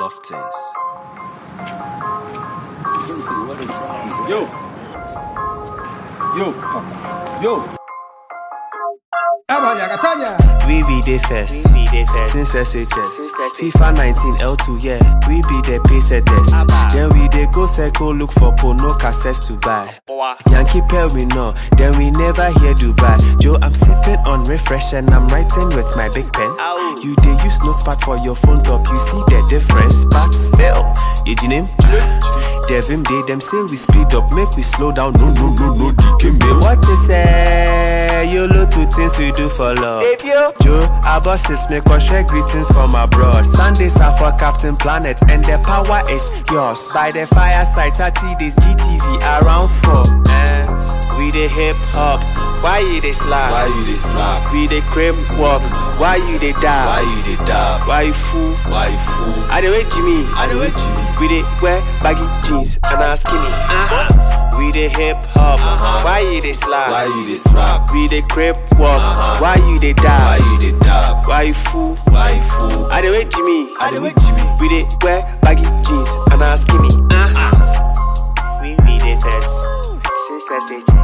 Loftons. Yo. We be the first. Since SHS. FIFA 19 L2, yeah. We be the pace setters. Then we dey go circle look for no cassettes to buy. Yankee Pearl we know, then we never hear Dubai. Joe, I'm sipping on refresh and I'm writing with my big pen. You dey use notepad for your phone top, you see the difference, but still, you name? Devin Day, them say we speed up, make we slow down. No, what you say? YOLO two things we do for love. Joe, our bosses make us share greetings from abroad. Sundays are for Captain Planet and the power is yours. By the fireside, 30 days GTV around 4. We the hip hop, why you dey slack? We the crib walk, why you dey die? Why you fool? I the way Jimmy. We dey wear baggy jeans and are skinny. We the hip hop, why you dey slack? We the crib walk, why you dey die? Why you fool? I the way Jimmy. We dey wear baggy jeans and are skinny. We be the best. Since